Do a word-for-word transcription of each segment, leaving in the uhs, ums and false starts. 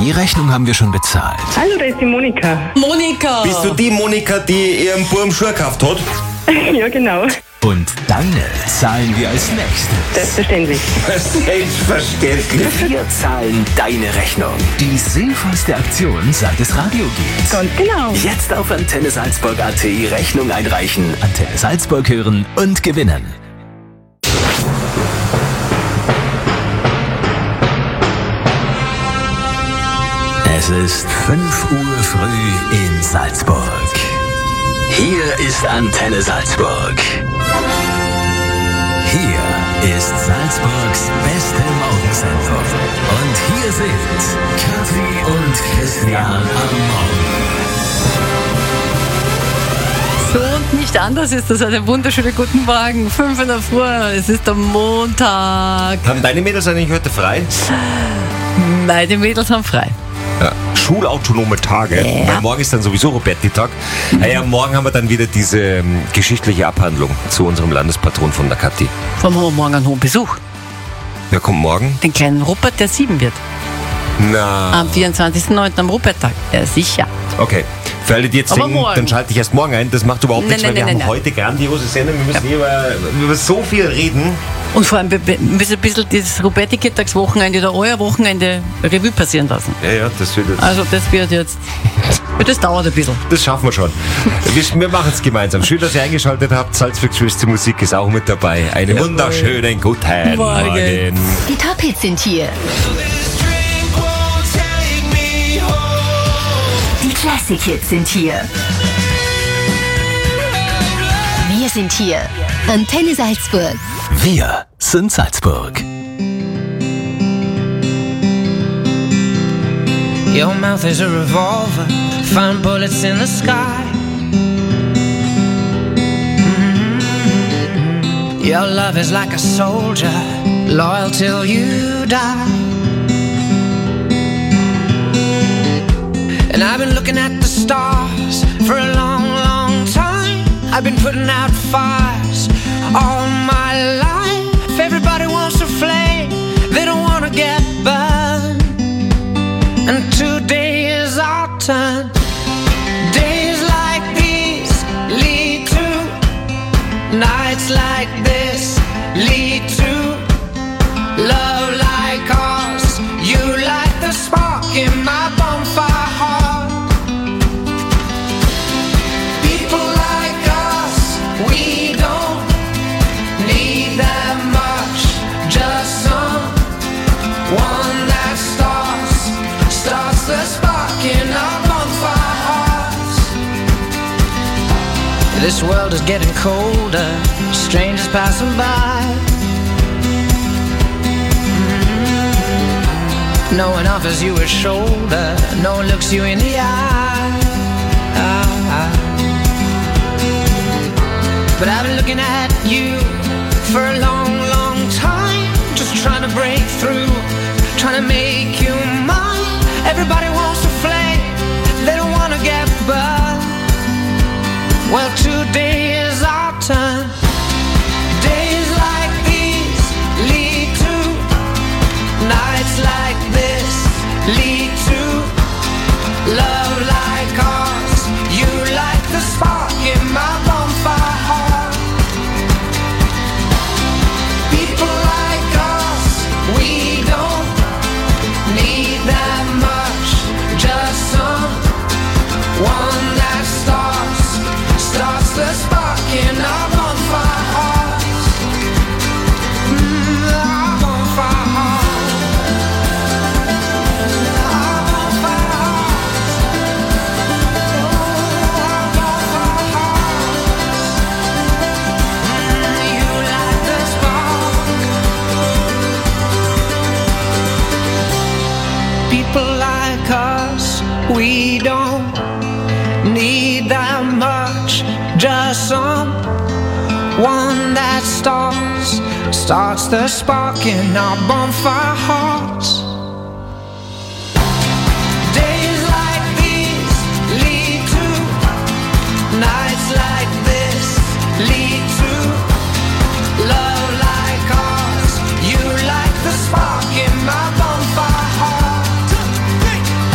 Die Rechnung haben wir schon bezahlt. Hallo, da ist die Monika. Monika! Bist du die Monika, die ihrem Buben Schuhe gekauft hat? Ja, genau. Und deine zahlen wir als nächstes. Selbstverständlich. Selbstverständlich. Wir zahlen deine Rechnung. Die sinnvollste Aktion, seit es Radio gibt. Ganz genau. Jetzt auf Antenne Salzburg Punkt at Rechnung einreichen, Antenne Salzburg hören und gewinnen. Es ist fünf Uhr früh in Salzburg. Hier ist Antenne Salzburg. Hier ist Salzburgs beste Morgensendung. Und hier sind Kathi und Christian am Morgen. So und nicht anders ist das. Einen wunderschönen guten Morgen. Fünf in der Früh. Es ist der Montag. Haben deine Mädels eigentlich heute frei? Meine Mädels haben frei. Ja. Schulautonome Tage. Ja. Weil morgen ist dann sowieso Roberti-Tag. Mhm. Ja, morgen haben wir dann wieder diese ähm, geschichtliche Abhandlung zu unserem Landespatron von der Kathi. Vom haben wir morgen einen hohen Besuch. Wer kommt morgen? Den kleinen Rupert, der sieben wird. Na. Am vierundzwanzigsten neunten am Ruperttag. Ja, sicher. Okay. Für alle, die jetzt Aber denken, morgen. dann schalte ich erst morgen ein. Das macht überhaupt Nein, nichts, nein, weil wir nein, haben nein, heute grandiose Sendung. Wir müssen ja. über, über so viel reden. Und vor allem, wir müssen ein bisschen das Roberti-Mittagswochenende oder euer Wochenende Revue passieren lassen. Ja, ja, das wird jetzt... Also das wird jetzt... Das dauert ein bisschen. Das schaffen wir schon. wir wir machen es gemeinsam. Schön, dass ihr eingeschaltet habt. Salzburgs schönste Musik ist auch mit dabei. Einen Jawohl. wunderschönen guten Morgen. Morgen. Die Top-Hits sind hier. Die Classic-Hits sind hier. Wir sind hier. Antenne Salzburg. Wir sind Salzburg. Your mouth is a revolver, find bullets in the sky. Mm-hmm. Your love is like a soldier, loyal till you die. And I've been looking at the stars for a long, long time. I've been putting out fires all my life. Everybody wants to flame, they don't want to get burned. And today is our turn. Days like these lead to nights like this, lead to love like ours. You light the spark in my bonfire heart. People like us, we don't need that much, just someone that starts starts the spark in our bonfire hearts. This world is getting colder, strangers passing by. Mm-hmm. No one offers you a shoulder, no one looks you in the eye. But I've been looking at you for a long, long time, just trying to break through, trying to make you mine. Everybody wants to flame, they don't want to get burned. Well, today is our turn. Days like these lead to nights like this, lead to love like ours. You light the spark in my bonfire heart. People like us, we don't need that much, just someone that starts, starts the spark in our bonfire hearts. Mm, our bonfire hearts. Our bonfire hearts. Oh, our bonfire hearts. Mm, you light the spark. People like us, we don't need that much, just someone that starts, starts the spark in our bonfire hearts. Days like these lead to nights like this, lead to love like ours. You light the spark in my bonfire heart.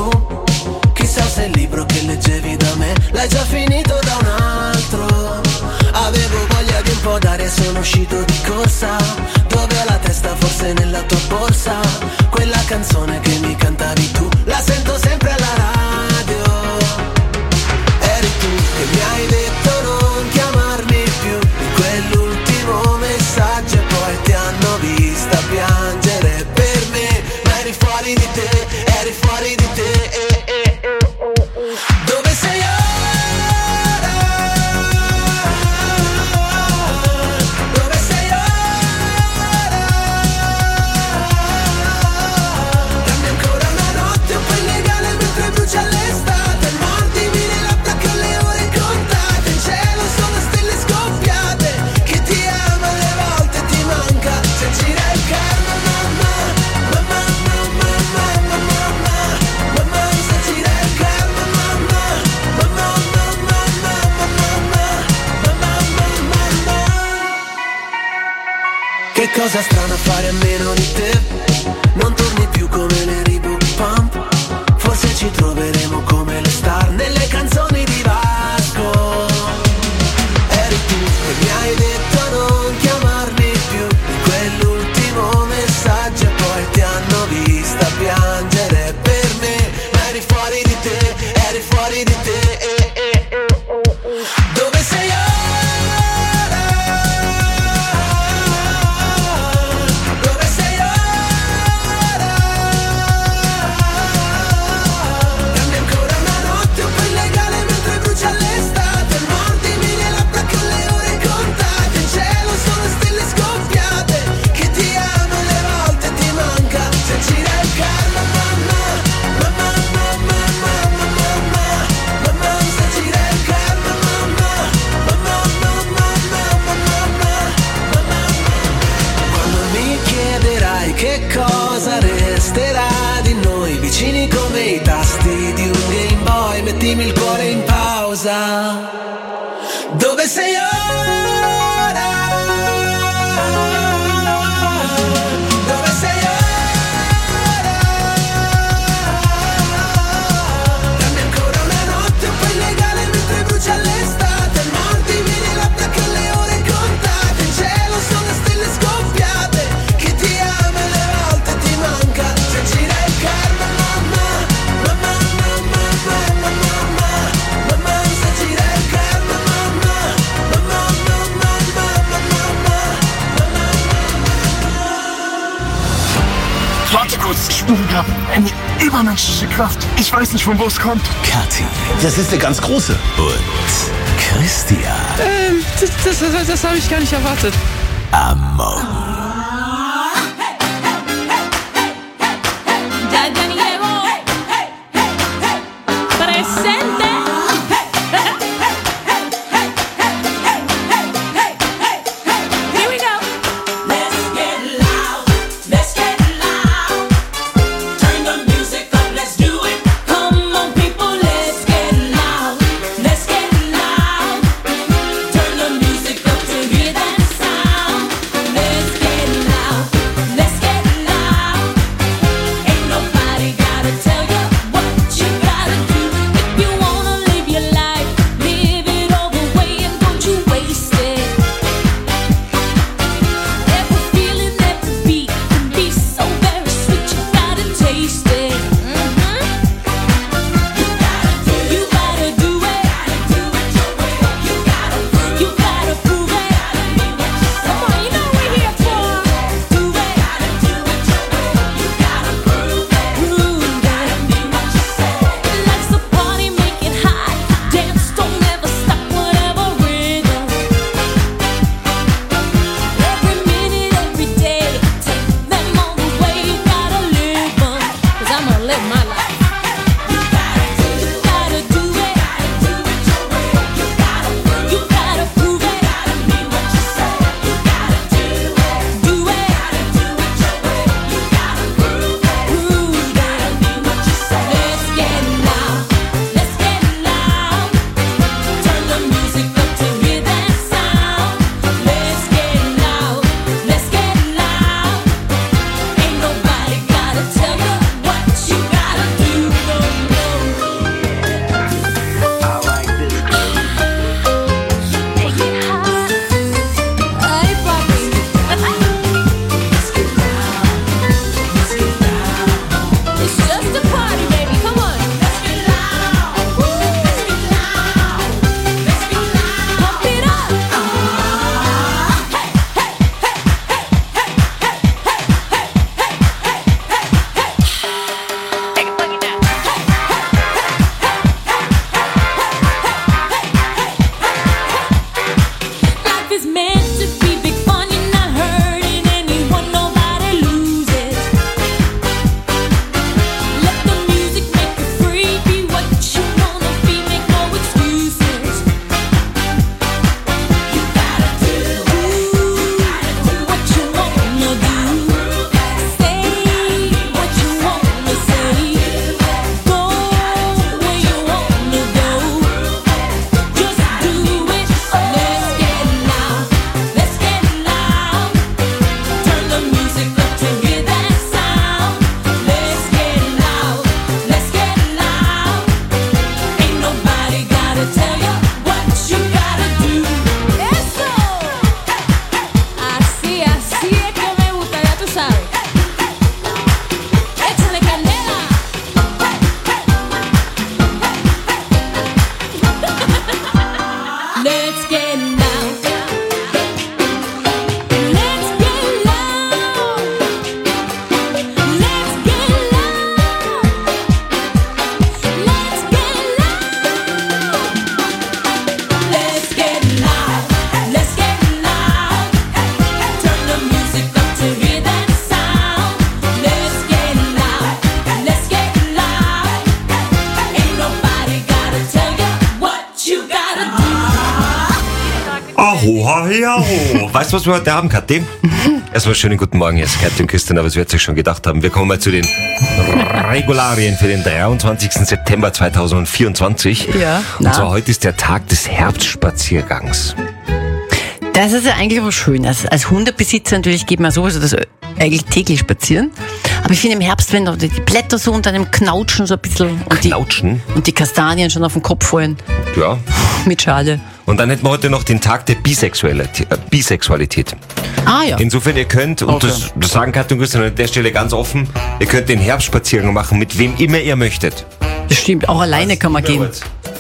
tu. Chissà se il libro che leggevi da me l'hai già finito da un altro. Avevo voglia di un po' d'aria e sono uscito di corsa. Dove ho la testa, forse nella tua borsa. Quella canzone che mi cantavi tu, la sento sempre alla radio. Eri tu che mi hai detto non chiamarmi più, in quell'ultimo messaggio, e poi ti hanno vista piangere per me. Ma eri fuori di te, eri fuori di te, eh, eh, eh, eh. Dove sei ora? Dove sei ora? Dammi ancora una notte un po' illegale mentre brucia l'estate. Mordimi le labbra con le ore contate. In cielo sono stelle scoppiate. Chi ti ama alle volte ti manca. Se gira il karma, mamma, mamma, mamma, mamma, mamma, mamma, se gira il karma, mamma, mamma, mamma, mamma, mamma, mamma, mamma. Che cosa strana fare a meno di te. Non torni più come le Reebok Pump. Forse ci troveremo come le star nelle canzoni di Vasco. Eri tu che mi hai detto non chiamarmi più, in quell'ultimo messaggio, e poi ti hanno vista piangere per me. Ma eri fuori di te, eri fuori di te, eh, eh, eh, eh, eh. Dove sei ora? Dove sei ora? Dammi ancora una notte un po' illegale mentre brucia l'estate. Mordimi le labbra con le ore contate. In cielo sono stelle scoppiate. Chi ti ama alle volte ti manca. Se gira il karma, mamma, mamma, mamma, mamma, mamma, mamma, se gira il karma, mamma, mamma, mamma, mamma, mamma, mamma. Quando mi chiederai che cosa resterà di noi, vicini come i tasti di un Game Boy, mettimi il cuore in pausa. Dove sei ora? Dove sei ora? Dammi ancora una notte un po' illegale mentre brucia l'estate. Mordimi le labbra con le ore contate. In cielo sono stelle scoppiate. Chi ti ama alle volte ti manca. Se gira il karma, mamma, mamma, mamma, mamma, mamma, mamma, se gira il karma, mamma, mamma, mamma, mamma, mamma, mamma. Warte kurz, ich spüre gerade eine übermenschliche Kraft. Ich weiß nicht, von wo es kommt. Kathi Das ist eine ganz große. und Christian Ähm, das, das, das, das habe ich gar nicht erwartet. am Morgen. Ya Dani llegó. Presente. Here we go. Let's get loud. Let's get loud. Turn the music up. Let's do it. Come on, people. Let's get loud. Let's get loud. Turn the music up to hear that sound. Let's get loud. Let's get loud. Ain't nobody gotta tell you what you gotta do. If you Ho, ha, ja, ho. Weißt du, was wir heute haben, Kathi? Erstmal schönen guten Morgen, jetzt Kathi und Christian, aber es wird sich schon gedacht haben. Wir kommen mal zu den Regularien für den dreiundzwanzigsten September zweitausendvierundzwanzig. Ja, Und na. zwar heute ist der Tag des Herbstspaziergangs. Das ist ja eigentlich was Schönes. Als Hundebesitzer natürlich geht man sowieso das eigentlich täglich spazieren. Aber ich finde im Herbst, wenn da die Blätter so unter einem Knautschen so ein bisschen und Knautschen? die, und die Kastanien schon auf den Kopf fallen Ja. mit Schale. Und dann hätten wir heute noch den Tag der Bisexualität. Äh, Bisexualität. Ah ja. Insofern, ihr könnt, und Okay. das, das sagen Katja und Christian an der Stelle ganz offen, ihr könnt den Herbstspaziergang machen, mit wem immer ihr möchtet. Das stimmt. Auch alleine kann man gehen.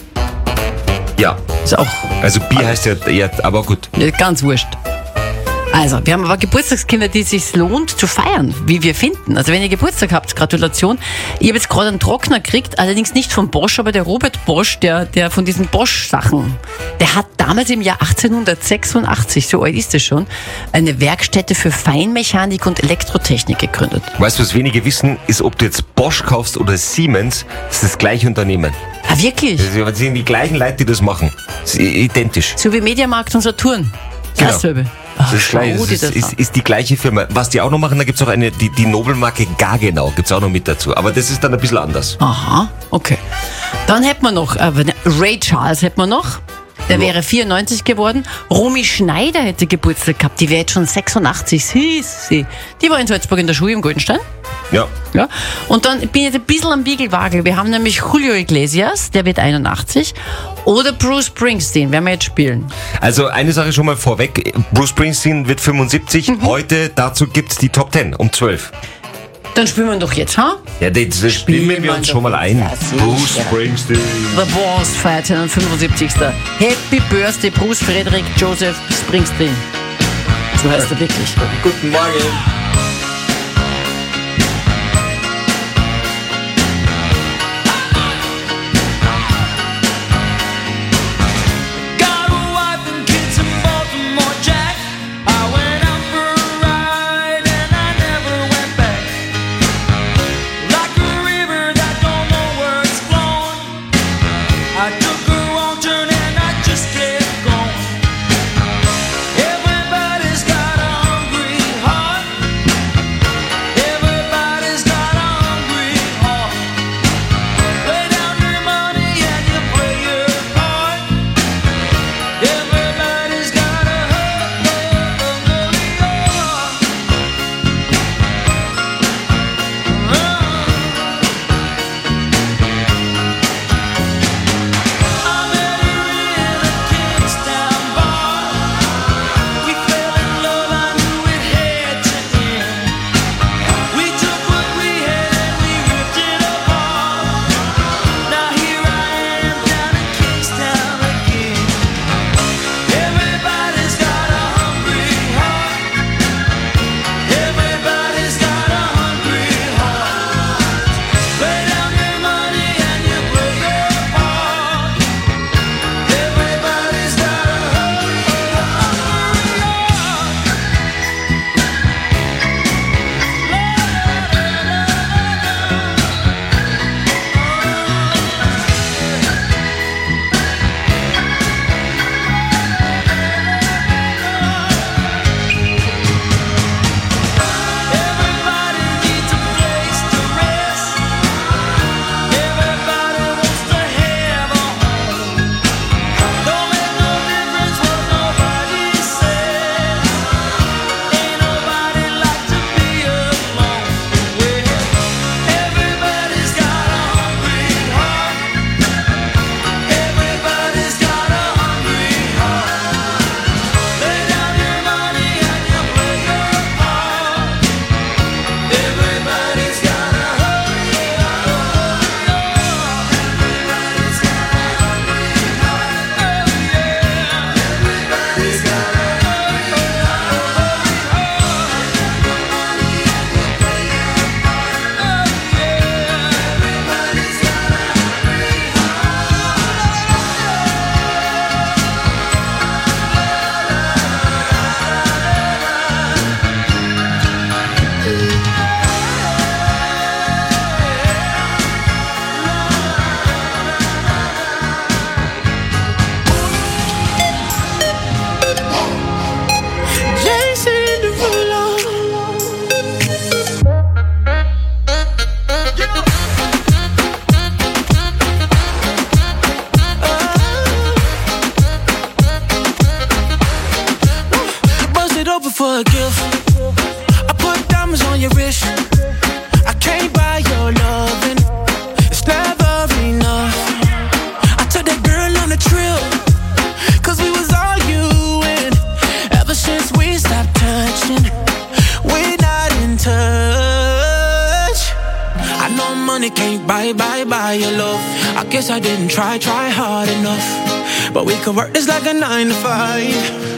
Ja, Ist auch also Bi heißt ja, ja, aber gut. ja, ganz wurscht. Also, wir haben aber Geburtstagskinder, die es sich lohnt zu feiern, wie wir finden. Also, wenn ihr Geburtstag habt, Gratulation. Ich habe jetzt gerade einen Trockner gekriegt, allerdings nicht von Bosch, aber der Robert Bosch, der, der von diesen Bosch-Sachen, der hat damals im Jahr achtzehnhundertsechsundachtzig, so alt ist es schon, eine Werkstätte für Feinmechanik und Elektrotechnik gegründet. Weißt du, was wenige wissen, ist, ob du jetzt Bosch kaufst oder Siemens, das ist das gleiche Unternehmen. Ah, wirklich? Das sind die gleichen Leute, die das machen. Das ist identisch. So wie Mediamarkt und Saturn. Genau. Dasselbe. Das Ach, ist, gleich, schau das dir ist, das ist, an. ist die gleiche Firma. Was die auch noch machen, da gibt's auch eine, die, die Nobelmarke Gaggenau, gibt's auch noch mit dazu. Aber das ist dann ein bisschen anders. Aha, okay. Dann hätten wir noch, äh, Ray Charles hätten wir noch. Der wäre vierundneunzig geworden. Romy Schneider hätte Geburtstag gehabt. Die wäre jetzt schon sechsundachtzig. Hieß sie. Die war in Salzburg in der Schule im Goldenstein. Ja. Ja. Und dann bin ich jetzt ein bisschen am Biegelwagel. Wir haben nämlich Julio Iglesias, der wird einundachtzig. Oder Bruce Springsteen, werden wir jetzt spielen. Also eine Sache schon mal vorweg. Bruce Springsteen wird fünfundsiebzig. Mhm. Heute, dazu gibt's die Top zehn um zwölf. Dann spielen wir ihn doch jetzt, ha? Ja, das, das spielen wir wir uns doch schon mal ein. jetzt. Ja, Bruce sicher. Springsteen. The Boss feiert seinen fünfundsiebzigsten Happy Birthday, Bruce Frederick Joseph Springsteen. So heißt er wirklich. Guten Morgen. Got a wife and kids in Baltimore, Jack. I went out for a ride and I never went back. Like a river that don't know where it's flowing. I took a wrong turn and I just kept going. Everybody's got a hungry heart. a gift. I put diamonds on your wrist. I can't buy your loving. It's never enough. I took that girl on a trip, cause we was arguing. Ever since we stopped touching, we're not in touch. I know money can't buy, buy, buy your love. I guess I didn't try, try hard enough. But we could work this like a nine to five.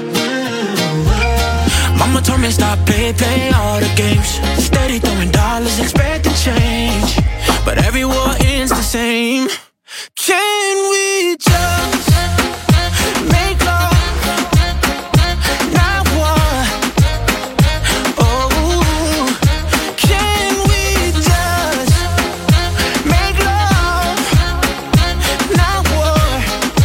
Mama told me stop, play, play all the games. Steady throwing dollars, expecting change. But every war ends the same. Can we just make love? Not war. Oh, can we just make love? Not war.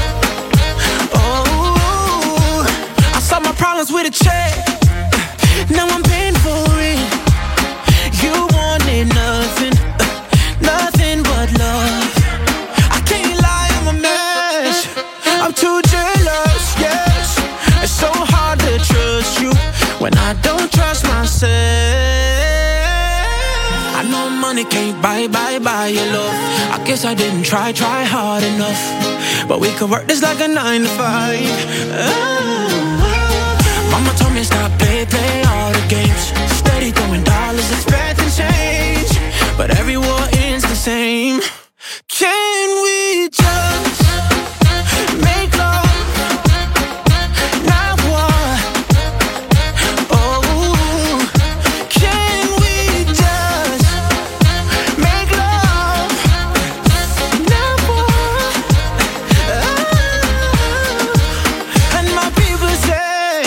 Oh, I solved my problems with a check. Now I'm paying for it. You wanted nothing, uh, nothing but love. I can't lie, I'm a mess. I'm too jealous, yes. It's so hard to trust you when I don't trust myself. I know money can't buy, buy, buy your love. I guess I didn't try, try hard enough. But we could work this like a nine to five. Oh. Mama told me stop, play, play all the games. Steady throwing dollars, expecting change. But every war ends the same. Can we just make love? Not war. Oh, can we just make love? Not war. Oh, and my people say,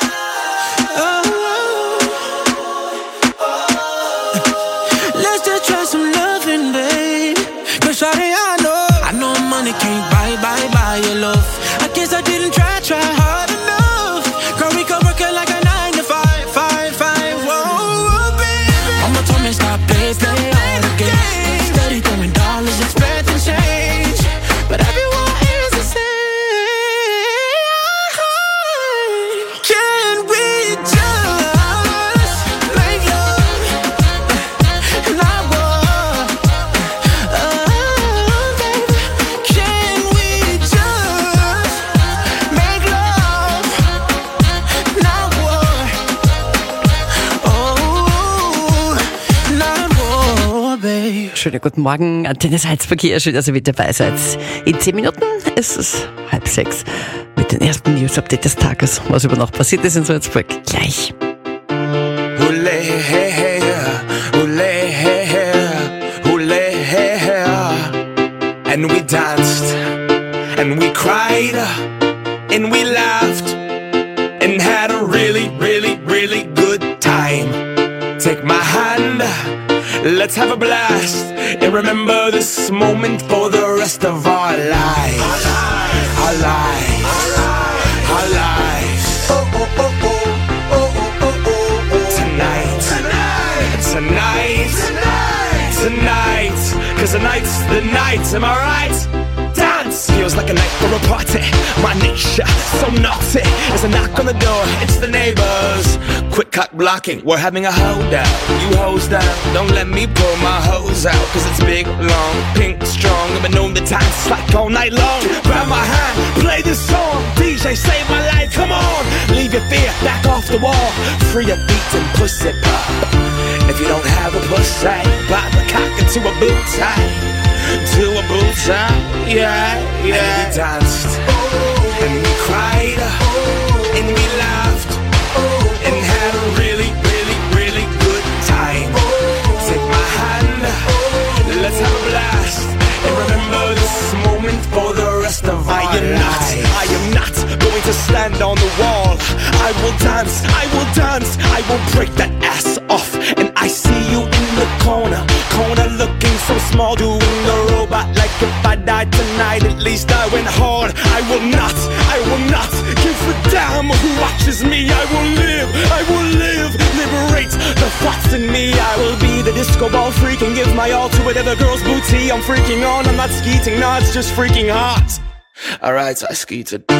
let's just try some loving, babe. Cause shawty, I know, I know money can't buy, buy, buy your love. I guess I didn't try, try hard enough. Girl, we could work it like a nine to five, five, five. Whoa, baby. Mama told me stop, play, play all the games. Steady throwing dollars, expecting change. But everyone is the same. Can we just make love? Not war. Oh, baby. Can we just make love? Not war. Oh, not war, babe. Schönen guten Morgen, Antenne Salzburg hier. Schön, dass ihr mit dabei seid. In zehn Minuten ist es halb sechs mit den ersten News-Update des Tages. Was über noch passiert ist in Salzburg, gleich. Hule, hey, hey, hule, hey, hey, hule, hey, hey. And we danced, and we cried, and we laughed, and had a really, really, really good time. Take my hand, let's have a blast, and remember this moment for the rest of our lives. Our lives, our lives. Oh, oh, oh, oh, oh, oh, oh, oh. Tonight, tonight, tonight, tonight, tonight. Cause tonight's the night, am I right? Dance feels like a night for a party. My nature, so naughty. There's a knock on the door, it's the neighbors. Quick cock blocking, we're having a holdout. You hose down, don't let me pull my hose out. Cause it's big, long, pink, strong. I've been known to dance like all night long. Grab my hand, play this song. D J, save my life, come on. Leave your fear, back off the wall. Free your beats and pussy pop. If you don't have a pussy, pop a cock into a boot tie. To a boot tie, yeah, yeah. And we danced, and we cried, and we laughed, and had a really, really, really good time. Take my hand, let's have a blast, and remember this moment for the rest of our lives. I am not, I am not going to stand on the wall. I will dance, I will dance, I will break that ass off. And I see you in the corner, corner looking so small, doing the robot like if I died tonight, at least I went hard. I will not, I will not give a damn who watches me. I will live, I will live, liberate the thoughts in me. I will be the disco ball freak and give my all to whatever girl's booty I'm freaking on. I'm not skeeting, no, it's just freaking hot. Alright, so I skeeted.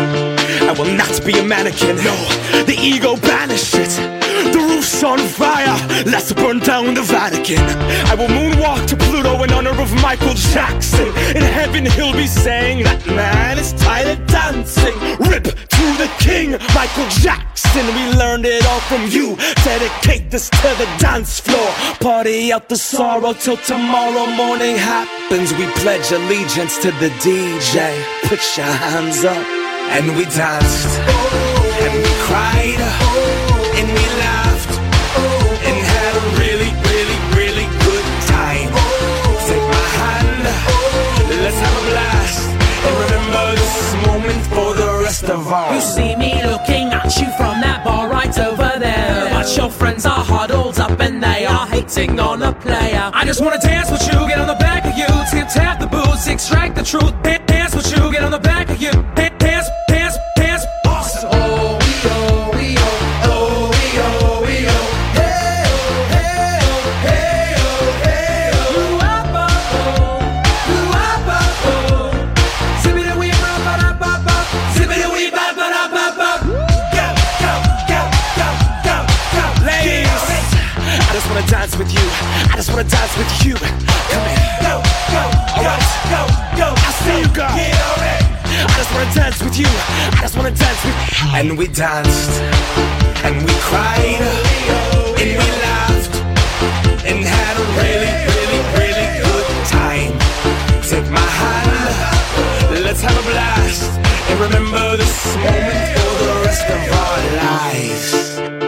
I will not be a mannequin. No, the ego banish it. The roof's on fire, let's burn down the Vatican. I will moonwalk to Pluto in honor of Michael Jackson. In heaven he'll be saying, that man is tired of dancing. Rip to the king, Michael Jackson. We learned it all from you. Dedicate this to the dance floor. Party out the sorrow till tomorrow morning happens. We pledge allegiance to the D J. Put your hands up. And we danced, and we cried, and we laughed, and had a really, really, really good time. Take my hand, let's have a blast, and remember this moment for the rest of our You see me looking at you from that bar right over there, but your friends are huddled up and they are hating on a player. I just wanna dance with you, get on the back of you, tip tap the boots, extract the truth. Dance with you, get on the back of you, dance, dance, dance, awesome. Oh, we oh, we oh, oh, we oh, we oh, hey oh, hey oh, hey oh, hey oh, ooh-ah, oh, ooh-ah, oh, zippity-wee, ba-ba-da-ba-ba, zippity-wee, ba-ba-da-ba-ba. Go, go, go, go, go, go, ladies. I just wanna dance with you. I just wanna dance with you. Come here. Go, go, go, go, go. I see you, girl. Get on it. I just wanna dance with you. I just wanna dance with you. And we danced, and we cried, and we laughed, and had a really, really, really good time. Take my hand, let's have a blast, and remember this moment for the rest of our lives.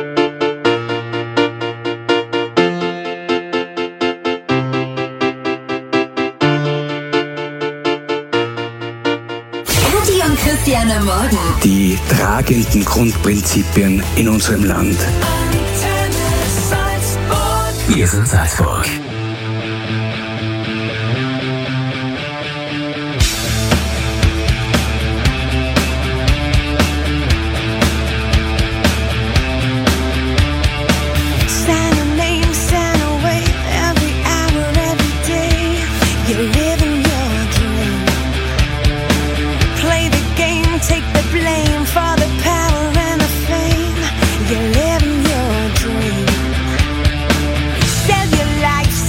Christian am Morgen. Die tragenden Grundprinzipien in unserem Land. Wir sind Salzburg. You're living your dream. Sell your life,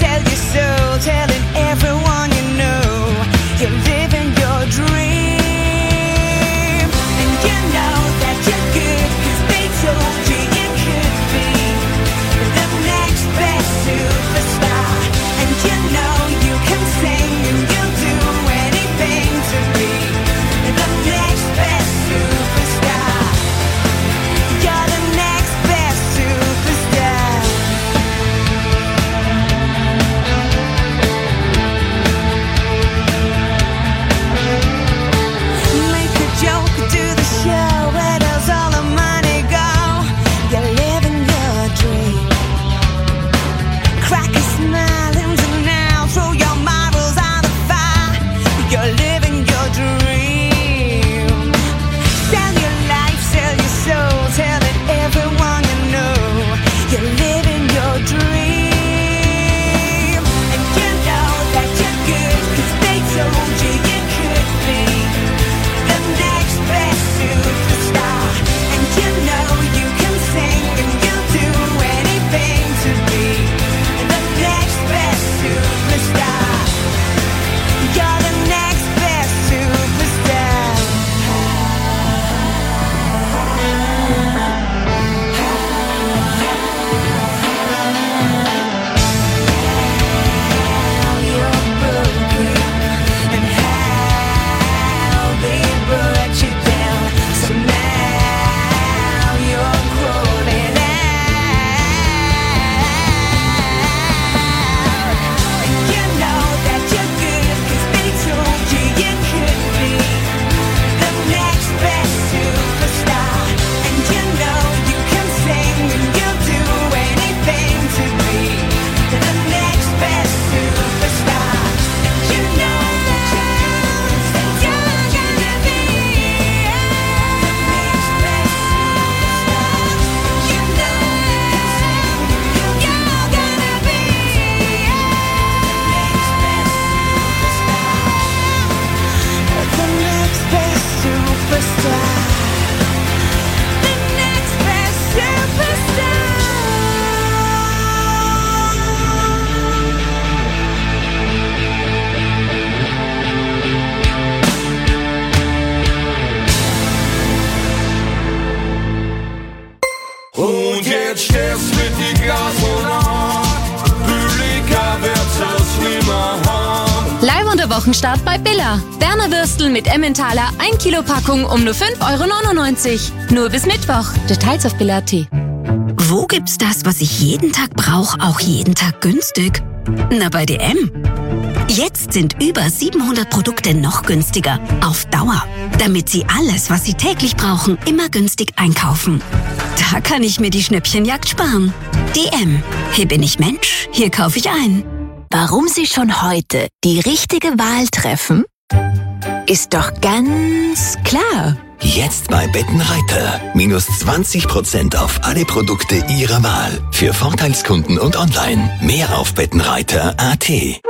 Wochenstart bei Billa. Berner Würstel mit Emmentaler, ein Kilo Packung um nur fünf Euro neunundneunzig. Nur bis Mittwoch. Details auf billa punkt at. Wo gibt's das, was ich jeden Tag brauche, auch jeden Tag günstig? Na, bei D M. Jetzt sind über siebenhundert Produkte noch günstiger. Auf Dauer. Damit Sie alles, was Sie täglich brauchen, immer günstig einkaufen. Da kann ich mir die Schnäppchenjagd sparen. D M. Hier bin ich Mensch, hier kaufe ich ein. Warum Sie schon heute die richtige Wahl treffen? Ist doch ganz klar. Jetzt bei Bettenreiter. Minus zwanzig Prozent auf alle Produkte Ihrer Wahl. Für Vorteilskunden und online. Mehr auf bettenreiter punkt at.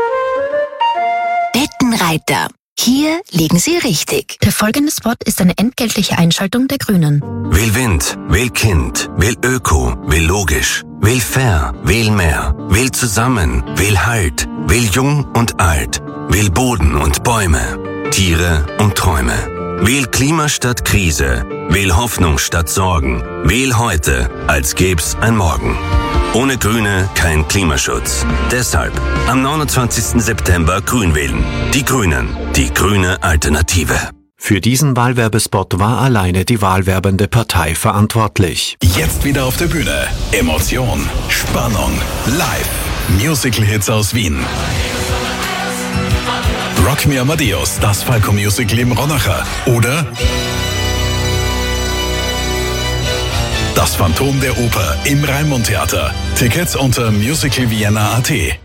Bettenreiter. Hier liegen Sie richtig. Der folgende Spot ist eine entgeltliche Einschaltung der Grünen. Wähl Wind, wähl Kind, wähl Öko, wähl logisch, wähl fair, wähl mehr, wähl zusammen, wähl Halt, wähl jung und alt, wähl Boden und Bäume, Tiere und Träume. Wähl Klima statt Krise, wähl Hoffnung statt Sorgen, wähl heute, als gäb's ein Morgen. Ohne Grüne kein Klimaschutz. Deshalb am neunundzwanzigsten September grün wählen. Die Grünen, die grüne Alternative. Für diesen Wahlwerbespot war alleine die wahlwerbende Partei verantwortlich. Jetzt wieder auf der Bühne. Emotion, Spannung, live. Musical-Hits aus Wien. Rock Me Amadeus, das Falco-Musical im Ronacher. Oder das Phantom der Oper im Raimund-Theater. Tickets unter musical vienna punkt at.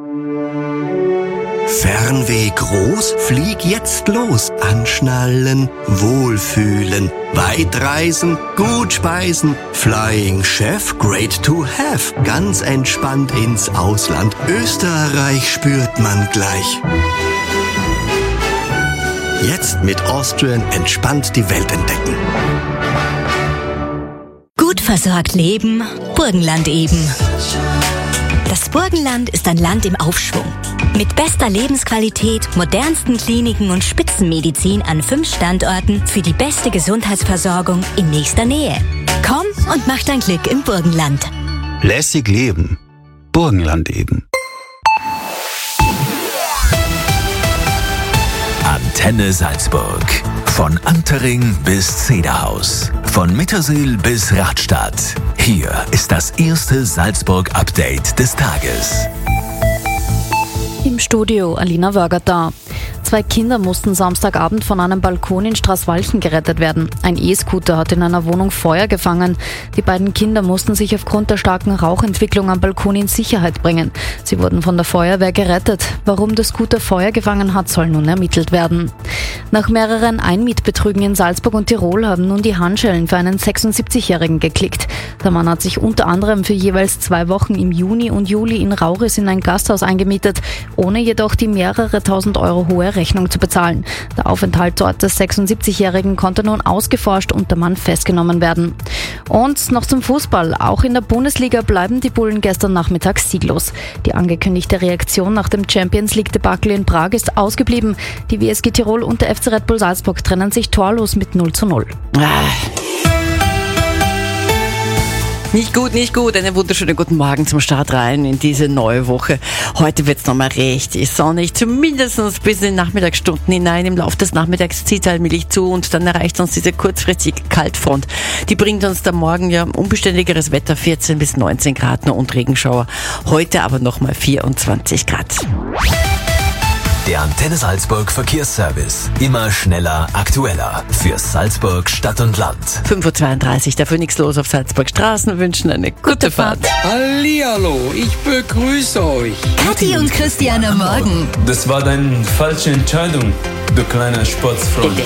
Fernweh groß, flieg jetzt los. Anschnallen, wohlfühlen, weit reisen, gut speisen. Flying Chef, great to have. Ganz entspannt ins Ausland. Österreich spürt man gleich. Jetzt mit Austrian entspannt die Welt entdecken. Gut versorgt leben, Burgenland eben. Das Burgenland ist ein Land im Aufschwung. Mit bester Lebensqualität, modernsten Kliniken und Spitzenmedizin an fünf Standorten für die beste Gesundheitsversorgung in nächster Nähe. Komm und mach dein Glück im Burgenland. Lässig leben, Burgenland eben. Antenne Salzburg. Von Antering bis Zederhaus. Von Mittersill bis Radstadt. Hier ist das erste Salzburg-Update des Tages. Im Studio Alina Wörger da. Zwei Kinder mussten Samstagabend von einem Balkon in Straßwalchen gerettet werden. Ein E-Scooter hat in einer Wohnung Feuer gefangen. Die beiden Kinder mussten sich aufgrund der starken Rauchentwicklung am Balkon in Sicherheit bringen. Sie wurden von der Feuerwehr gerettet. Warum der Scooter Feuer gefangen hat, soll nun ermittelt werden. Nach mehreren Einmietbetrügen in Salzburg und Tirol haben nun die Handschellen für einen sechsundsiebzigjährigen geklickt. Der Mann hat sich unter anderem für jeweils zwei Wochen im Juni und Juli in Rauris in ein Gasthaus eingemietet, ohne jedoch die mehrere tausend Euro hohe Rechnung zu bezahlen. Der Aufenthaltsort des sechsundsiebzigjährigen konnte nun ausgeforscht und der Mann festgenommen werden. Und noch zum Fußball. Auch in der Bundesliga bleiben die Bullen gestern Nachmittag sieglos. Die angekündigte Reaktion nach dem Champions-League-Debakel in Prag ist ausgeblieben. Die W S G Tirol und der F C Red Bull Salzburg trennen sich torlos mit null zu null. Ah. Nicht gut, nicht gut. Einen wunderschönen guten Morgen zum Start rein in diese neue Woche. Heute wird's nochmal richtig sonnig, zumindest bis in die Nachmittagsstunden hinein. Im Laufe des Nachmittags zieht allmählich zu und dann erreicht uns diese kurzfristige Kaltfront. Die bringt uns da morgen ja unbeständigeres Wetter, vierzehn bis neunzehn Grad nur und Regenschauer. Heute aber nochmal vierundzwanzig Grad. Der Antenne Salzburg Verkehrsservice. Immer schneller, aktueller. Für Salzburg, Stadt und Land. fünf Uhr zweiunddreißig, dafür nichts los auf Salzburg Straßen, wünschen eine gute Fahrt. Hallihallo, ich begrüße euch. Kathi und Christian am Morgen. Das war deine falsche Entscheidung, du kleiner Sportsfreund.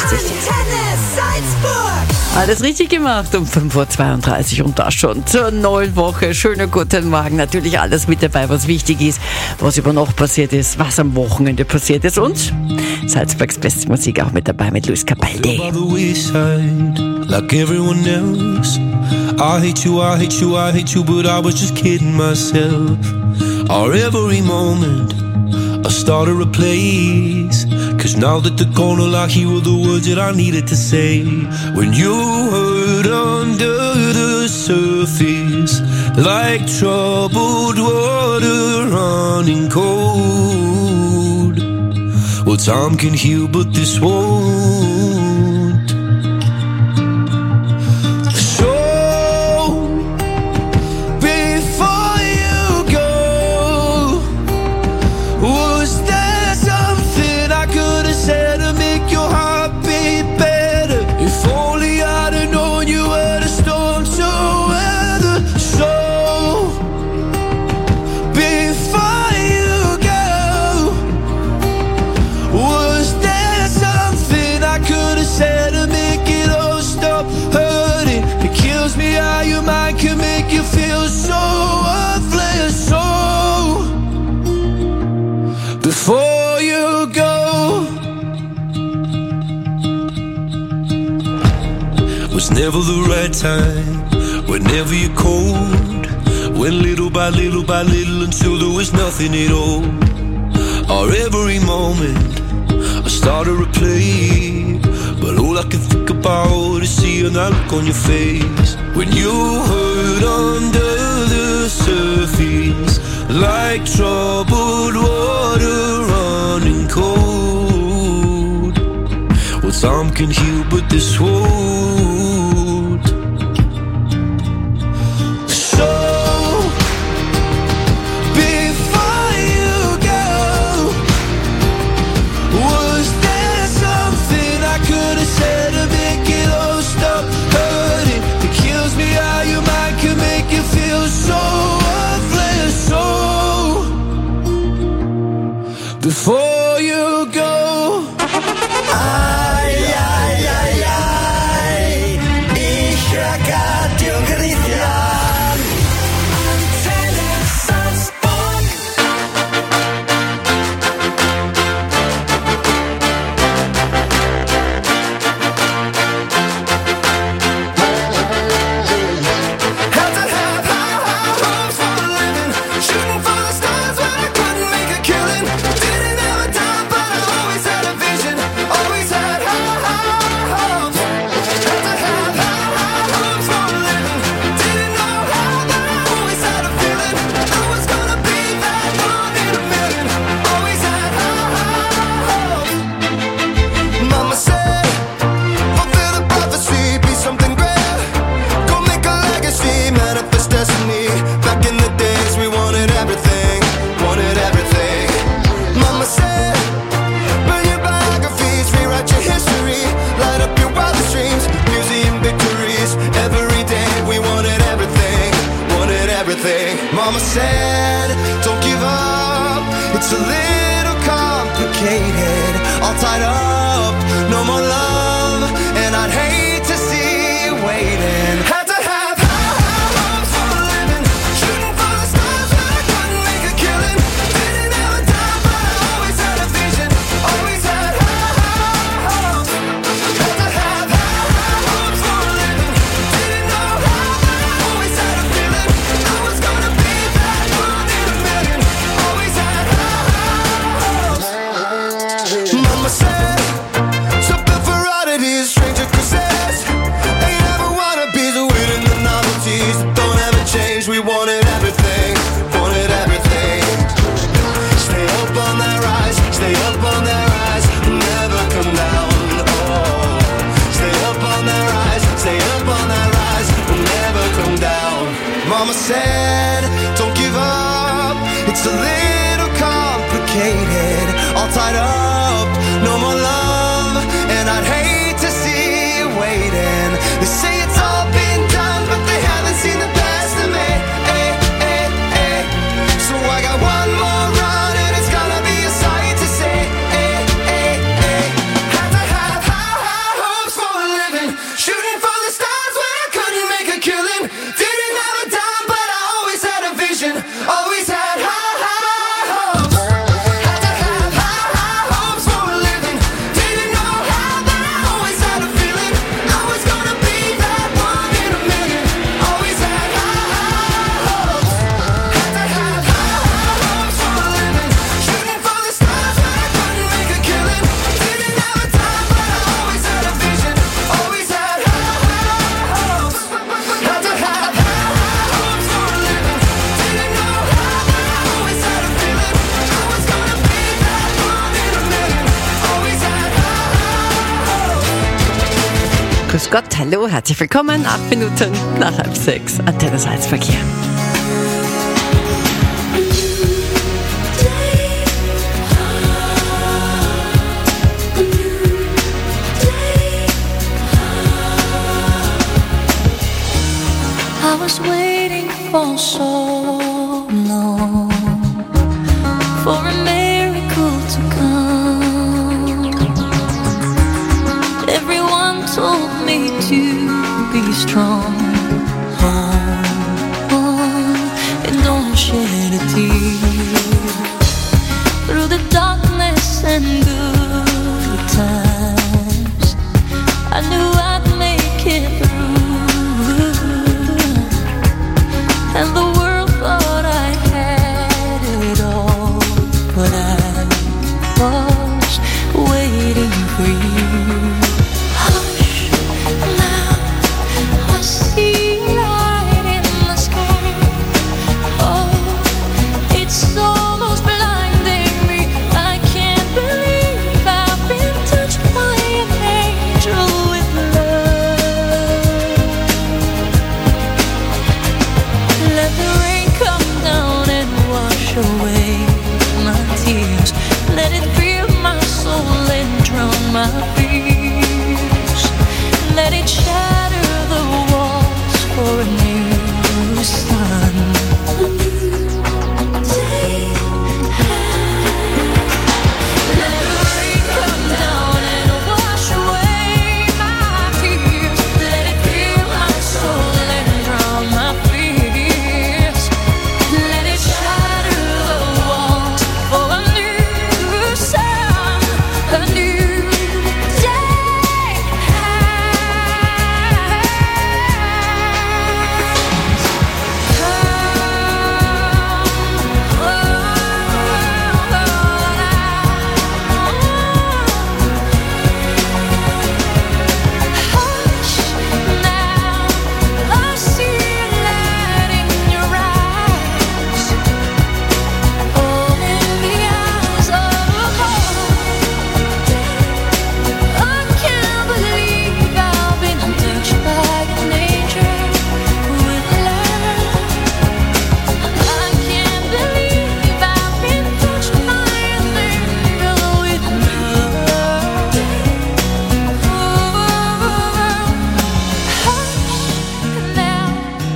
Alles richtig gemacht um fünf Uhr zweiunddreißig und das schon zur neuen Woche. Schönen guten Morgen. Natürlich alles mit dabei, was wichtig ist, was über noch passiert ist, was am Wochenende passiert ist und Salzburgs beste Musik auch mit dabei mit Luis Capaldi. Like everyone else, I hate you, I hate you, I hate you, but I was just kidding myself. Or every moment I started a place, cause now that they're gone, all I hear were the words that I needed to say. When you hurt under the surface, like troubled water running cold. Well, What time can heal, but this won't. So, before you go, was there something I could have said to make your heart beat better? If only I'd have known you were the storm to weather. So, before you go, was there something I could have said to make it all stop hurting? It kills me how your mind can make you feel so worthless. So, before you go, was never the right time, whenever you're cold, went little by little by little until there was nothing at all. Or every moment I started to play, but all I can think about is seeing that look on your face when you hurt under the surface, like troubled water running cold. Well, time can heal, but this won't. So, before you go, was there something I could have said to make it all stop hurting? It kills me how your mind can make you feel so worthless. So, before you go, Ay, ay, ay, ay, ich hör grad Jürgen Christian. Antenne Salzburg. Had to have high, high hopes for a living, shooting for the stars when I couldn't make a killing. Didn't have a dime, but I always had a vision. Always had high, high hopes. Had to have high, high hopes for a living. Didn't know how, but I always had a feeling I was gonna be that one in a million. Always had high, high hopes. Mama said, fulfill the prophecy, be something great. Go make a legacy, manifest destiny. Back in the days we wanted everything, wanted everything. Mama said, burn your biographies, rewrite your history, light up your wildest dreams, museum victories. Every day we wanted everything, wanted everything. Mama said, don't give up, it's a little complicated. All tied up, no more love, and I'd hate to see you waiting. Had to have high, high hopes for a living, shooting for the stars when I couldn't make a killing. Didn't have a dime, but I always had a vision. Always had high, high hopes. Had to have high, high hopes for a living. Didn't know how, but I always had a feeling I was gonna be that one in a million. Always had high, high hopes. Mama said, so built for oddities, stranger crusades. Ain't ever wannabes, waiting the novelties that don't ever change. We wanted everything, wanted everything. Stay up on that rise, stay up on that rise, never come down. Oh, stay up on that rise, stay up on that rise, never come down. Mama said, don't give up, it's a little complicated. All tied up, no more love, and I'd hate to see you waiting. They say it's all been done, but they haven't seen the best of me. Eh, eh, eh. So I got one more run, and it's gonna be a sight to see. Eh, eh, eh. Had to have high, high hopes for a living, shooting for the stars when I couldn't make a killing. Didn't have a dime, but I always had a vision. Always had high, high Grüß Gott, hallo, herzlich willkommen. Acht Minuten nach halb sechs. Antenne Salzburg hier. I was waiting for so long for a miracle to come. Everyone told me to be strong. Oh, oh, and don't shed a tear. Through the darkness and good times, I knew I'd make it through. And the world thought I had it all, but I was waiting for you. Hush, now I see light in the sky. Oh, it's almost blinding me. I can't believe I've been touched by an angel with love. Let the rain come down and wash away my tears. Let it fill my soul and drown my fears. Let it shatter the walls for a new sun. A new day. Let the rain come down and wash away my tears. Let it fill my soul and drown my fears. Let it shatter the walls for a new sun, a new day. Hush, now I see light in your eyes. Oh, in the eyes of a heart. I can't believe I've been touched by an angel with love. I can't believe I've been touched by an angel with love. Hush now.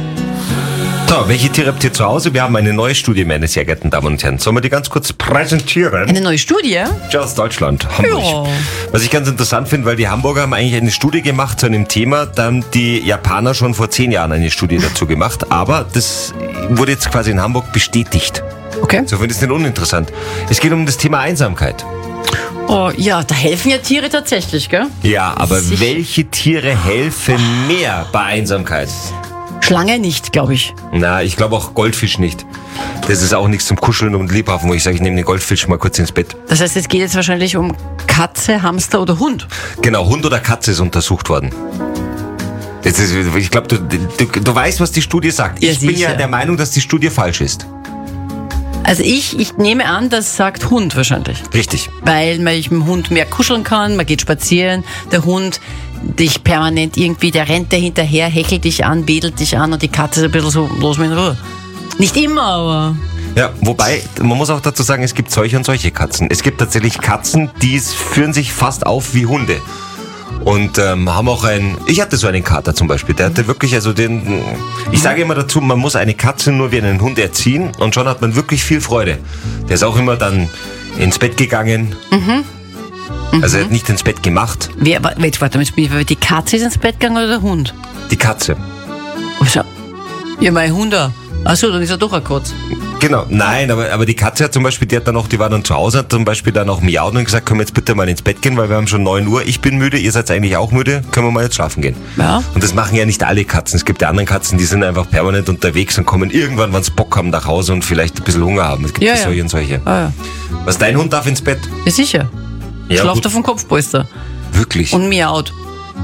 So, welche Tiere habt ihr zu Hause? Wir haben eine neue Studie, meine sehr geehrten Damen und Herren. Sollen wir die ganz kurz präsentieren? Eine neue Studie? Ja, aus Deutschland, Hamburg. Ja. Was ich ganz interessant finde, weil die Hamburger haben eigentlich eine Studie gemacht zu einem Thema, da haben die Japaner schon vor zehn Jahren eine Studie dazu gemacht, aber das wurde jetzt quasi in Hamburg bestätigt. Okay. So finde ich es nicht uninteressant. Es geht um das Thema Einsamkeit. Oh, ja, da helfen ja Tiere tatsächlich, gell? Ja, aber Sicher. welche Tiere helfen mehr bei Einsamkeit? Schlange nicht, glaube ich. Na, ich glaube auch Goldfisch nicht. Das ist auch nichts zum Kuscheln und Liebhaben, wo ich sage, ich nehme den Goldfisch mal kurz ins Bett. Das heißt, es geht jetzt wahrscheinlich um Katze, Hamster oder Hund. Genau, Hund oder Katze ist untersucht worden. Das ist, ich glaube, du, du, du weißt, was die Studie sagt. Ja, ich bin ja sicher. der Meinung, dass die Studie falsch ist. Also ich, ich nehme an, das sagt Hund wahrscheinlich. Richtig. Weil man mit dem Hund mehr kuscheln kann, man geht spazieren, der Hund dich permanent irgendwie, der rennt dir hinterher, hechelt dich an, wedelt dich an und die Katze ist ein bisschen so, los mit in Ruhe. Nicht immer, aber... Ja, wobei, man muss auch dazu sagen, es gibt solche und solche Katzen. Es gibt tatsächlich Katzen, die führen sich fast auf wie Hunde. Und ähm, haben auch ein, ich hatte so einen Kater zum Beispiel, der hatte wirklich, also den, ich sage immer dazu, man muss eine Katze nur wie einen Hund erziehen und schon hat man wirklich viel Freude. Der ist auch immer dann ins Bett gegangen, Mhm. also er hat nicht ins Bett gemacht, Wer, wa- wait, warte, jetzt bin ich- die Katze ist ins Bett gegangen oder der Hund? die Katze. Also, ja, mein Hund auch. Achso, dann ist er doch ein Kotz. Genau, nein, aber, aber die Katze hat zum Beispiel, die hat dann auch, die war dann zu Hause, hat zum Beispiel dann auch miaut und gesagt, können wir jetzt bitte mal ins Bett gehen, weil wir haben schon neun Uhr, ich bin müde, ihr seid eigentlich auch müde, können wir mal jetzt schlafen gehen. Ja. Und das machen ja nicht alle Katzen. Es gibt ja andere Katzen, die sind einfach permanent unterwegs und kommen irgendwann, wenn sie Bock haben, nach Hause und vielleicht ein bisschen Hunger haben. Es gibt Ja, ja, ja. solche und solche. Ah, ja. Was, dein Hund darf ins Bett? Ja, sicher. Ja, Schlaft gut. auf dem Kopfpolster. Wirklich? Und miaut.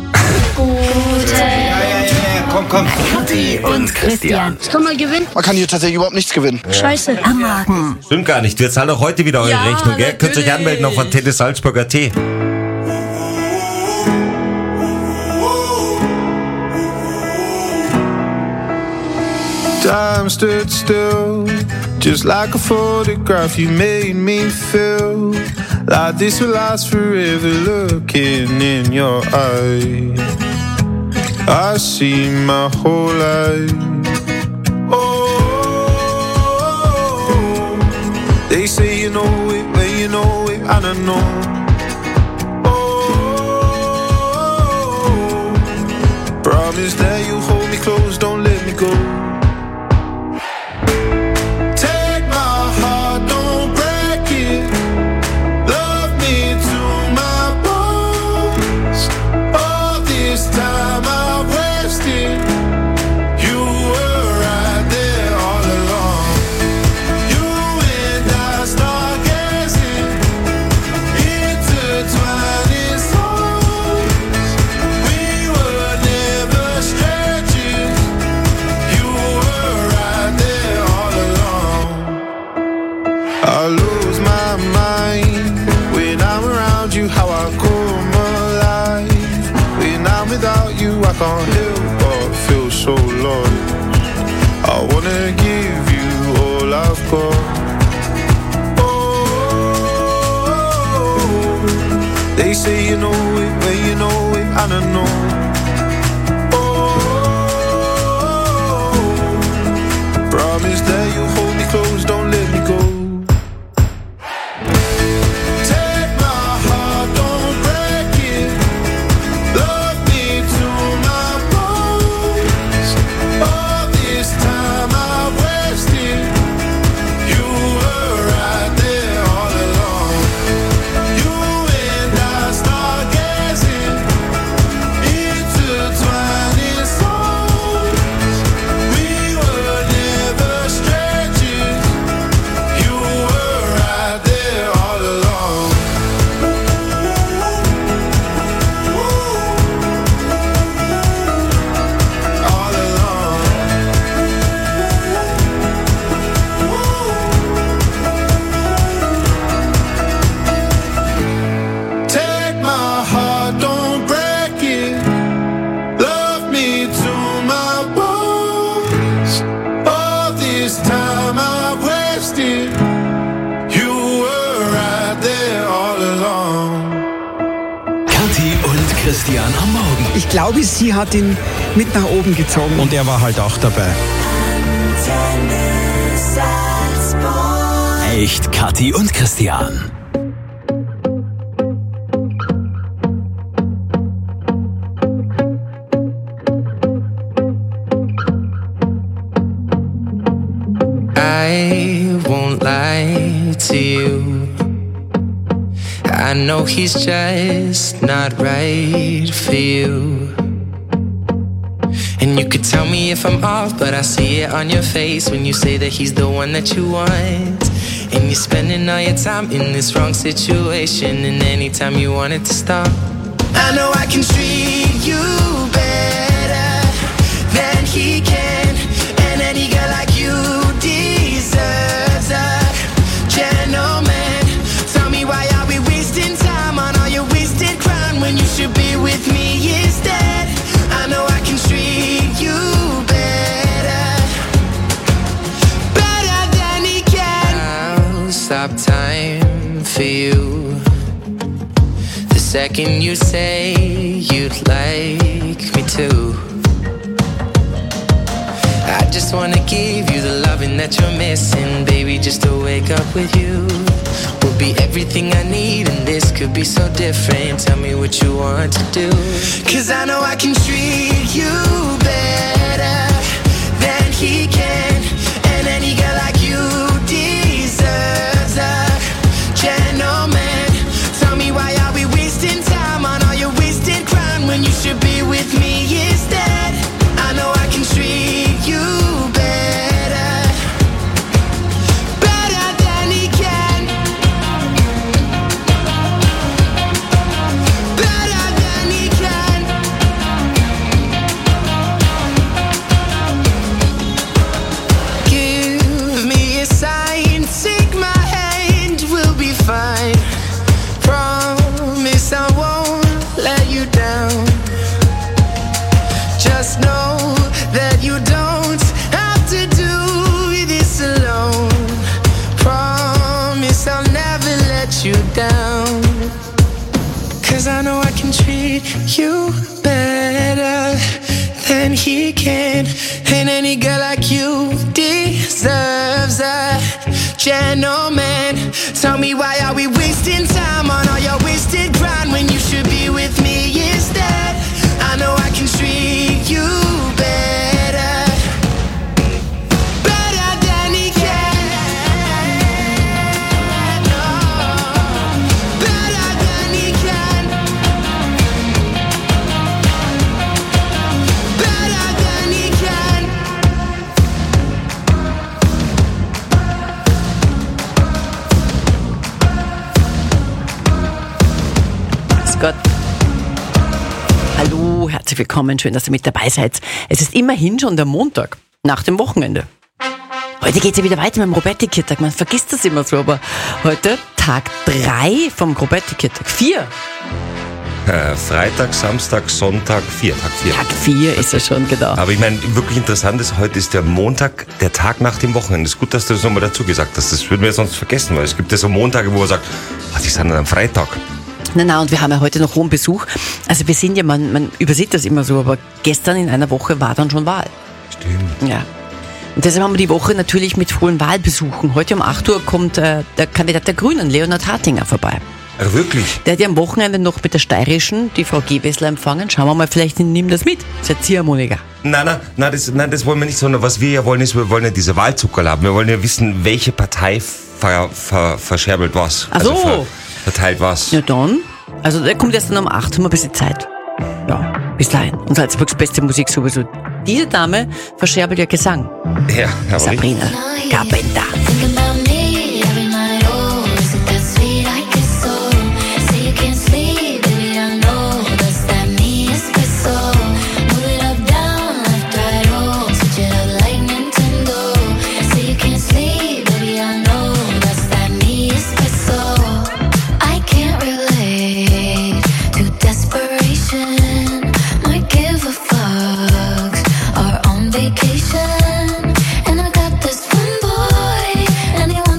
Komm, komm. Kathi und Christian. Was kann man gewinnen? Man kann hier tatsächlich überhaupt nichts gewinnen. Scheiße. Am Morgen. Stimmt gar nicht. Wir zahlen auch heute wieder eure Ja, Rechnung, gell? Könnt ihr euch anmelden auf antenne salzburg punkt at. time stood still. Just like a photograph, you made me feel like this will last forever. Looking in your eyes, I see my whole life. Oh, they say you know it, but you know it, I don't know. Oh, promise that you hold me close, don't let me go. I can't help but feel so lost. I wanna give you all I've got. Oh, they say you know it, but you know it, I don't know. Oh, promise that you'll hold me close, don't let me go. Christian am Morgen. Ich glaube, sie hat ihn mit nach oben gezogen. Und er war halt auch dabei. Echt Kathi und Christian. I won't lie to you. I know he's just not right for you. And you could tell me if I'm off, but I see it on your face when you say that he's the one that you want. And you're spending all your time in this wrong situation, and anytime you want it to stop, I know I can treat you better than he can. And any girl like you deserves a gentleman. Tell me why are we wasting time on all your wasted crime when you should be with me instead. I know I can treat you better, better than he can. I'll stop time for you the second you say you'd like me to. I just wanna give you the loving that you're missing, baby, just to wake up with you will be everything I need, and this could be so different. Tell me what you want to do, 'cause I know I can treat you better than he can. And any girl like you deserves a gentleman. Tell me why are we wasting time on all your wasted crime when you should be with me instead. I know I can treat you better, better than he can, better than he can. treat you better than he can. And any girl like you deserves a gentleman. Tell me, why are we wasting time on all your wasted grind when you should be with me instead? I know I can treat you better, better than he can. Oh, better than he can. Better than he can. Grüß Gott. Hallo, herzlich willkommen, schön, dass ihr mit dabei seid. Es ist immerhin schon der Montag, nach dem Wochenende. Heute geht es ja wieder weiter mit dem Robertikirtag. Man vergisst das immer so, aber heute Tag drei vom Robertikirtag. Vier. Äh, Freitag, Samstag, Sonntag, vier. Tag vier. Tag vier ist er schon, genau. Aber ich meine, wirklich interessant ist, heute ist der Montag, der Tag nach dem Wochenende. Es ist gut, dass du das nochmal dazu gesagt hast. Das würden wir sonst vergessen, weil es gibt ja so Montage, wo er sagt, was ist denn am Freitag? Na, na, und wir haben ja heute noch hohen Besuch. Also wir sind ja, man, man übersieht das immer so, aber gestern in einer Woche war dann schon Wahl. Stimmt. Ja. Und deshalb haben wir die Woche natürlich mit vollen Wahlbesuchen. Heute um acht Uhr kommt äh, der Kandidat der Grünen, Leonhard Hartinger, vorbei. Ach, wirklich? Der hat ja am Wochenende noch mit der Steirischen die Frau Gewessler empfangen. Schauen wir mal, vielleicht nimmt das mit. Das ist ein Ziehharmonika. Nein, nein, nein das, nein, das wollen wir nicht, sondern was wir ja wollen, ist, wir wollen ja diese Wahlzuckerl haben. Wir wollen ja wissen, welche Partei ver, ver, verscherbelt was. Ach so. Also ver, verteilt was. Ja dann. Also der kommt erst dann um acht, haben wir ein bisschen Zeit. Ja, bis dahin. Und Salzburgs beste Musik sowieso. Diese Dame verscherbelt ja Gesang. Ja, aber Sabrina Carpenter. Vacation, and I got this one boy, and he wants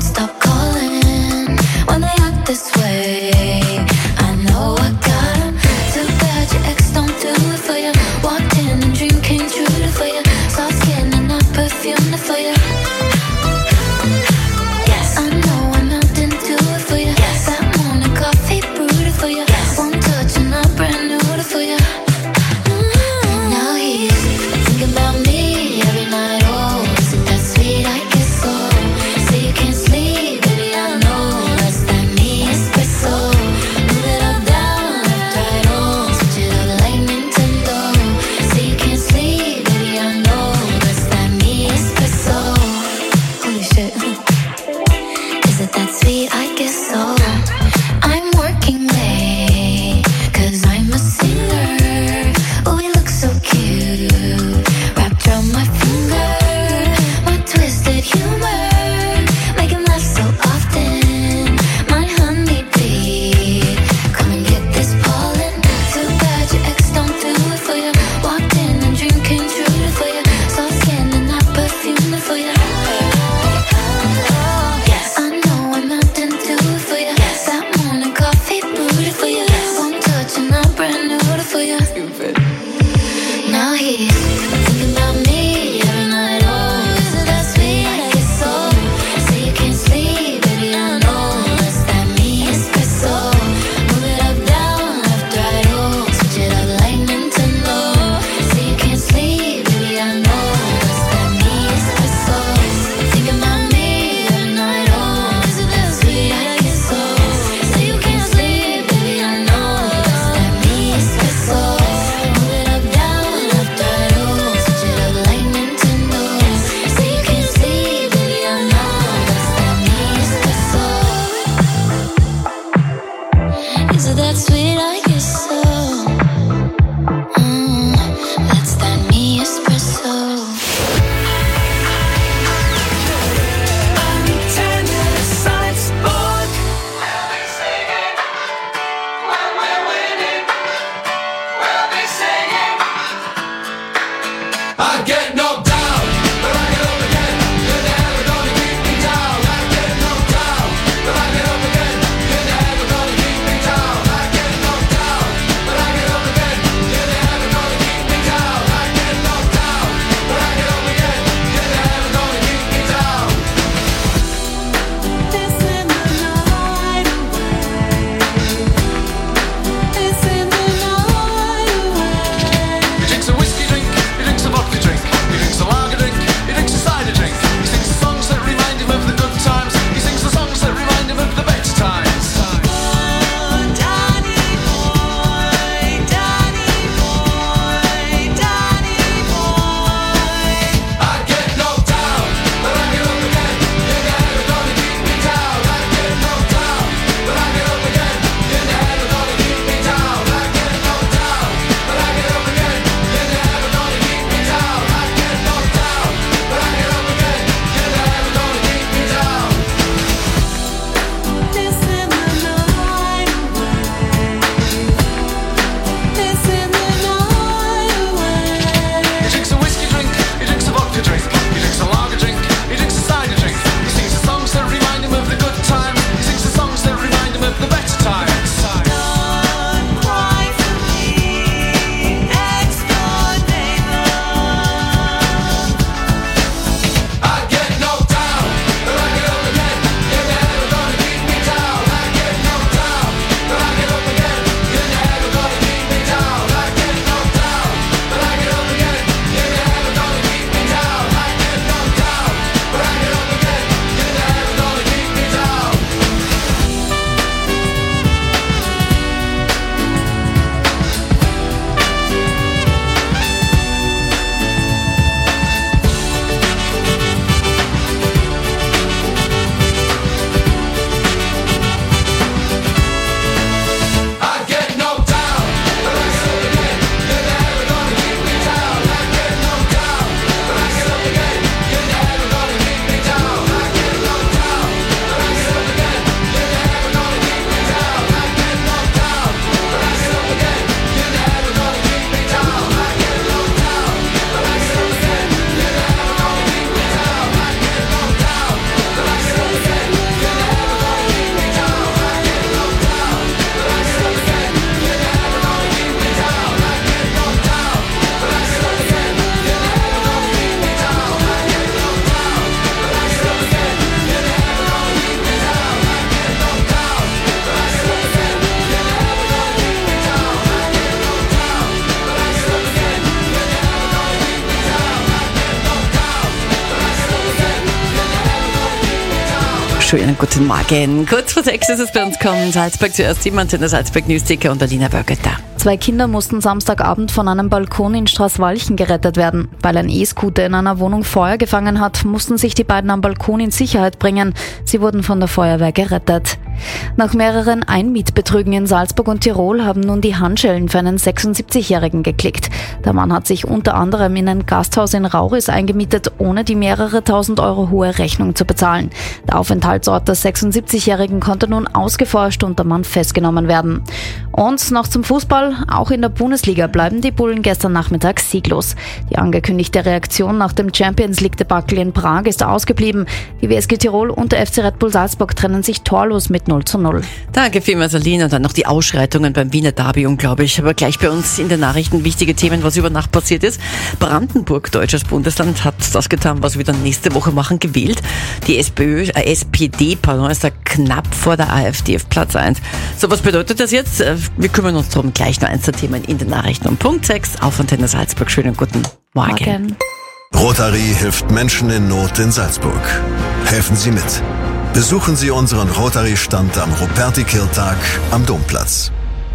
Schönen guten Morgen. Kurz vor sechs ist es bei uns kommen. Salzburg zuerst, jemand in der Salzburg Newsticker und Alina Wörger da. Zwei Kinder mussten Samstagabend von einem Balkon in Straßwalchen gerettet werden. Weil ein E-Scooter in einer Wohnung Feuer gefangen hat, mussten sich die beiden am Balkon in Sicherheit bringen. Sie wurden von der Feuerwehr gerettet. Nach mehreren Einmietbetrügen in Salzburg und Tirol haben nun die Handschellen für einen sechsundsiebzigjährigen geklickt. Der Mann hat sich unter anderem in ein Gasthaus in Rauris eingemietet, ohne die mehrere tausend Euro hohe Rechnung zu bezahlen. Der Aufenthaltsort des sechsundsiebzigjährigen konnte nun ausgeforscht und der Mann festgenommen werden. Und noch zum Fußball. Auch in der Bundesliga bleiben die Bullen gestern Nachmittag sieglos. Die angekündigte Reaktion nach dem Champions-League-Debakel in Prag ist ausgeblieben. Die W S G Tirol und der F C Red Bull Salzburg trennen sich torlos mit null zu null. Danke vielmals, Alina. Und dann noch die Ausschreitungen beim Wiener Derby, unglaublich. Aber gleich bei uns in den Nachrichten wichtige Themen, was über Nacht passiert ist. Brandenburg, deutsches Bundesland, hat das getan, was wir dann nächste Woche machen, gewählt. Die SPÖ, äh, S P D pardon, ist da knapp vor der AfD auf Platz eins. So, was bedeutet das jetzt? Wir kümmern uns darum gleich noch eins der Themen in den Nachrichten um Punkt sechs auf Antenne Salzburg. Schönen guten Morgen. Morgen. Rotary hilft Menschen in Not in Salzburg. Helfen Sie mit. Besuchen Sie unseren Rotary-Stand am Ruperti-Kirtag am Domplatz.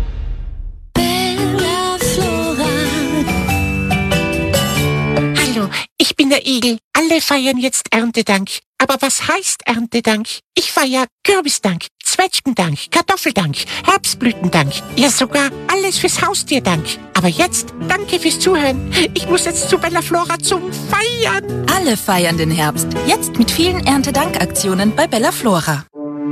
Hallo, ich bin der Igel. Alle feiern jetzt Erntedank. Aber was heißt Erntedank? Ich feiere Kürbisdank, Zwetschgendank, Kartoffeldank, Herbstblütendank. Ja, sogar alles fürs Haustierdank. Aber jetzt, danke fürs Zuhören. Ich muss jetzt zu Bella Flora zum Feiern. Alle feiern den Herbst. Jetzt mit vielen Erntedankaktionen bei Bella Flora.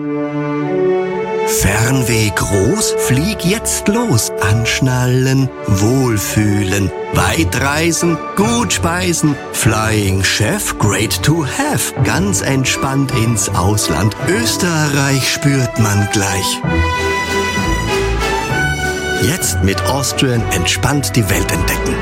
Fernweh groß, flieg jetzt los. Anschnallen, wohlfühlen, weitreisen, gut speisen. Flying Chef, great to have. Ganz entspannt ins Ausland. Österreich spürt man gleich. Jetzt mit Austrian entspannt die Welt entdecken.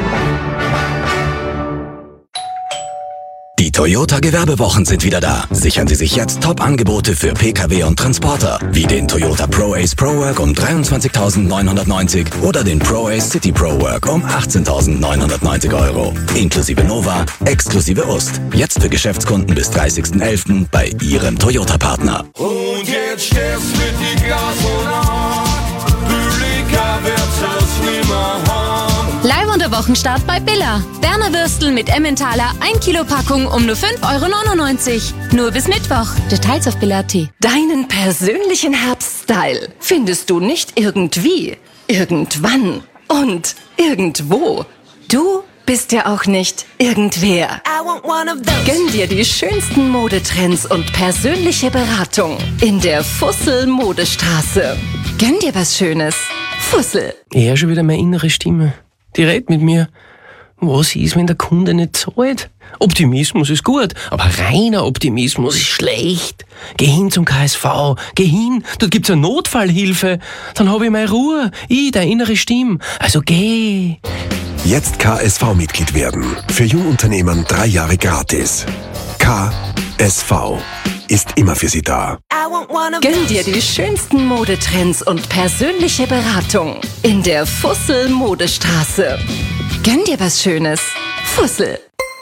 Die Toyota Gewerbewochen sind wieder da. Sichern Sie sich jetzt Top-Angebote für Pkw und Transporter, wie den Toyota ProAce ProWork um dreiundzwanzigtausendneunhundertneunzig oder den ProAce City ProWork um achtzehntausendneunhundertneunzig Euro. Inklusive Nova, exklusive Ost. Jetzt für Geschäftskunden bis dreißigsten elften bei Ihrem Toyota-Partner. Und jetzt stehst mit die Gas und an. Billiger wird's das nimmer haben. Live und der Wochenstart bei Billa. Berner Würstel mit Emmentaler, ein Kilo Packung um nur fünf Euro neunundneunzig. Nur bis Mittwoch. Details auf Billa punkt at. Deinen persönlichen Herbststyle findest du nicht irgendwie, irgendwann und irgendwo. Du bist ja auch nicht irgendwer. Gönn dir die schönsten Modetrends und persönliche Beratung in der Fussel Modestraße. Gönn dir was Schönes. Fussel. Ich höre schon wieder meine innere Stimme. Die redet mit mir. Was ist, wenn der Kunde nicht zahlt? Optimismus ist gut, aber reiner Optimismus ist schlecht. Geh hin zum K S V, geh hin, dort gibt's eine Notfallhilfe. Dann hab ich meine Ruhe, ich, der innere Stimme. Also geh. Jetzt K S V-Mitglied werden. Für Jungunternehmen drei Jahre gratis. K S V ist immer für Sie da. Gönn dir die schönsten Modetrends und persönliche Beratung in der Fussel Modestraße. Gönn dir was Schönes. Fussel.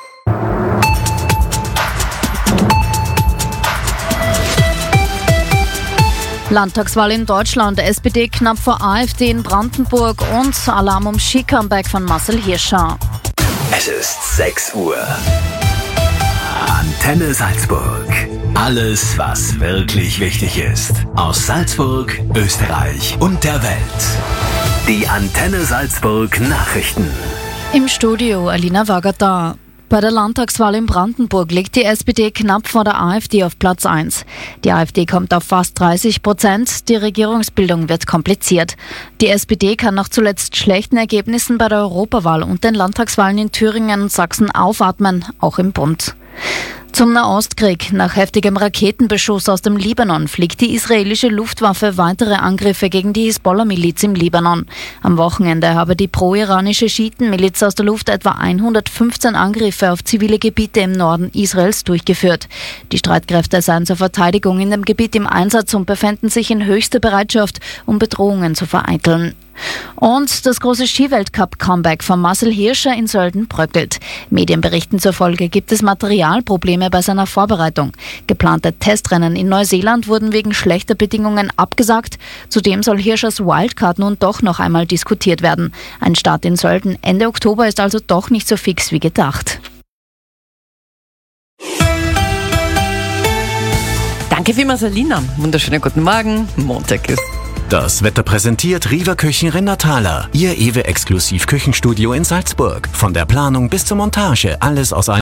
Landtagswahl in Deutschland, S P D knapp vor AfD in Brandenburg und Alarm um Ski-Comeback von Marcel Hirscher. Es ist sechs Uhr. Antenne Salzburg. Alles, was wirklich wichtig ist. Aus Salzburg, Österreich und der Welt. Die Antenne Salzburg Nachrichten. Im Studio Alina Wörger da. Bei der Landtagswahl in Brandenburg liegt die S P D knapp vor der AfD auf Platz eins. Die AfD kommt auf fast dreißig Prozent. Die Regierungsbildung wird kompliziert. Die S P D kann nach zuletzt schlechten Ergebnissen bei der Europawahl und den Landtagswahlen in Thüringen und Sachsen aufatmen, auch im Bund. Zum Nahostkrieg. Nach heftigem Raketenbeschuss aus dem Libanon fliegt die israelische Luftwaffe weitere Angriffe gegen die Hisbollah-Miliz im Libanon. Am Wochenende habe die pro-iranische Schiitenmiliz aus der Luft etwa hundertfünfzehn Angriffe auf zivile Gebiete im Norden Israels durchgeführt. Die Streitkräfte seien zur Verteidigung in dem Gebiet im Einsatz und befänden sich in höchster Bereitschaft, um Bedrohungen zu vereiteln. Und das große Skiweltcup-Comeback von Marcel Hirscher in Sölden bröckelt. Medienberichten zufolge gibt es Materialprobleme bei seiner Vorbereitung. Geplante Testrennen in Neuseeland wurden wegen schlechter Bedingungen abgesagt. Zudem soll Hirschers Wildcard nun doch noch einmal diskutiert werden. Ein Start in Sölden Ende Oktober ist also doch nicht so fix wie gedacht. Danke vielmals, Alina. Wunderschönen guten Morgen. Montag ist. Das Wetter präsentiert Riva Küchen Renathaler, Ihr E W-Exklusiv-Küchenstudio in Salzburg. Von der Planung bis zur Montage, alles aus einem